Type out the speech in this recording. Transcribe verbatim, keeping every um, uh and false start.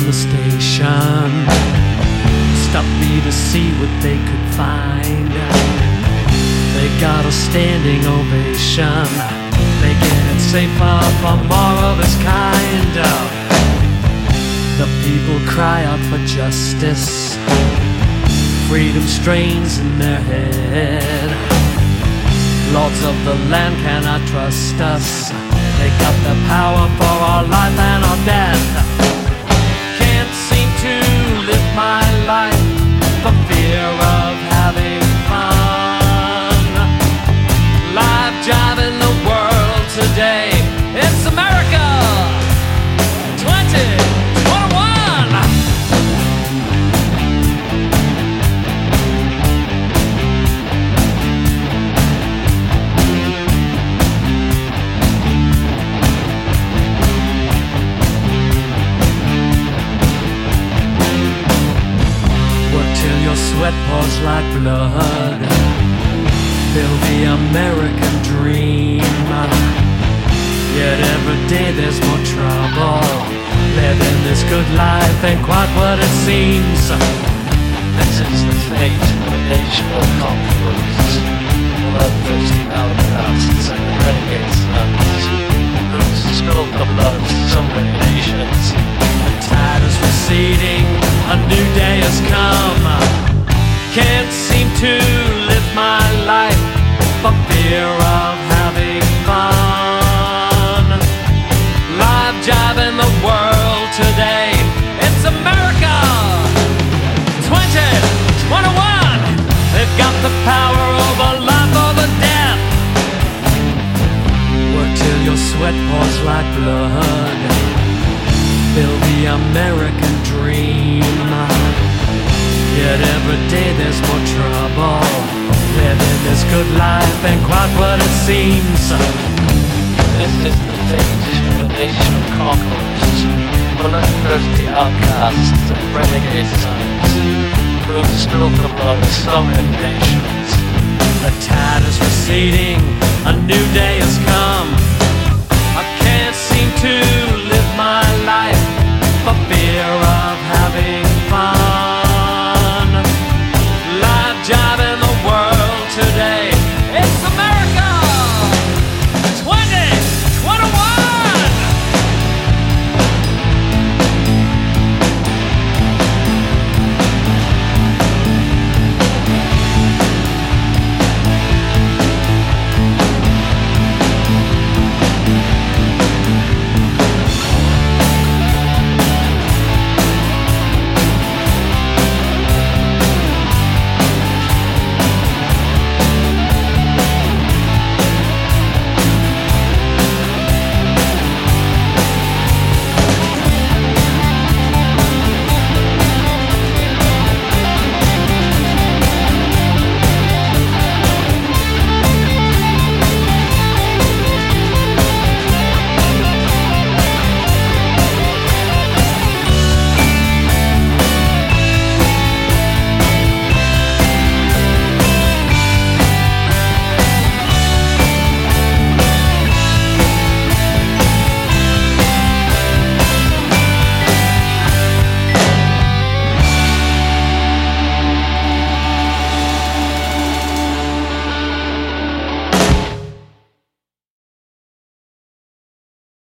the station stopped me to see what they could find. They got a standing ovation, making it safer for more of its kind. The people cry out for justice, freedom strains in their head. Lords of the land cannot trust us, they got the power for our life and our death. Can't seem to live my life for fear of having fun. Live jive in the world today, it's America twenty twenty-one. Till your sweat pours like blood, build the American dream. Yet every day there's more trouble, living this good life ain't quite what it seems. This is the fate of a nation of conquerors, bloodthirsty outcasts and renegade sons, who's spilled the blood of so many nations. The tide is receding, a new day has come. Can't seem to live my life for fear of having fun. Live jive in the world today, it's America twenty twenty-one. They've got the power over life, over death. Work till your sweat pours like blood, build the American dream. Yet every day there's more trouble, living this good life ain't quite what it seems. This is the fate of a nation of conquerors, bloodthirsty outcasts and renegade sons, who've spilled the blood of so many nations. The tide is receding, a new day has come. I can't seem to